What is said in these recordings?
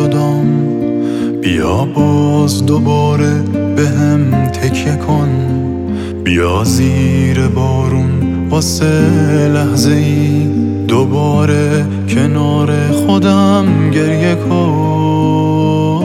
جدام، بیا باز دوباره بهم تکیه کن، بیا زیر بارون واسه لحظه ای دوباره کنار خودم گریه کن.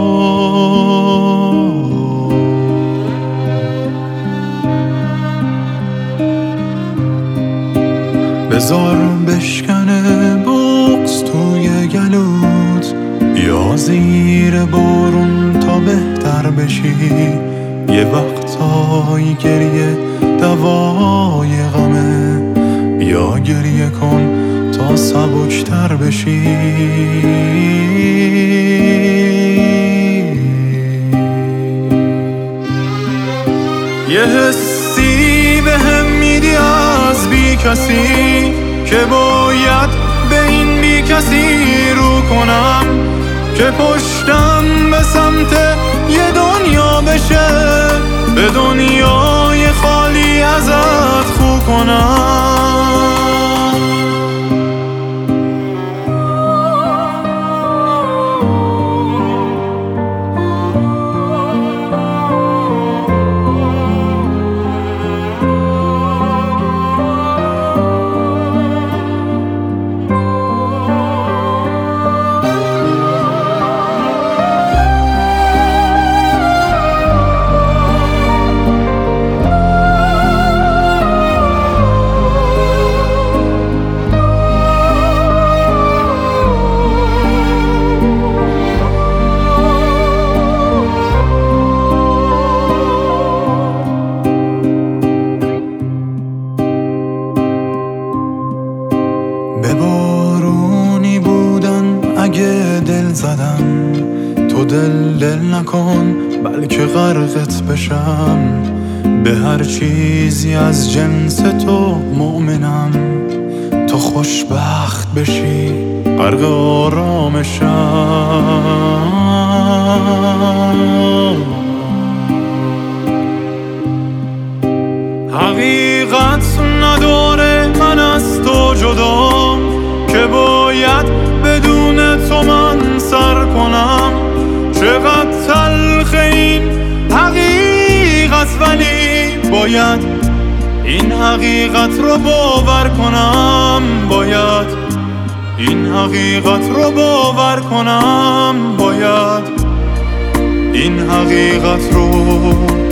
بذار بشکنه بغض توی گلوت، بیا زیر بارون تا بهتر بشی، یه وقتایی گریه دوای غمه، بیا گریه کن تا سبکتر بشی. یه حسی بهم میدی از بی کسی که باید به این بی کسی رو کنم، که پشتم به سمت یه دنیا بشه، به دنیای خالی ازت خو کنم. به بارونی بودن اگه دل زدم، تو دل نکن بلکه غرقت بشم، به هر چیزی از جنس تو مؤمنم، تو خوشبخت بشی غرق آرامشم. حقیقت نداره من از تو جدام، که باید بدون تو من سر کنم، چقدر تلخ این حقیقت، ولی باید این حقیقت رو باور کنم، باید این حقیقت رو باور کنم، باید این حقیقت رو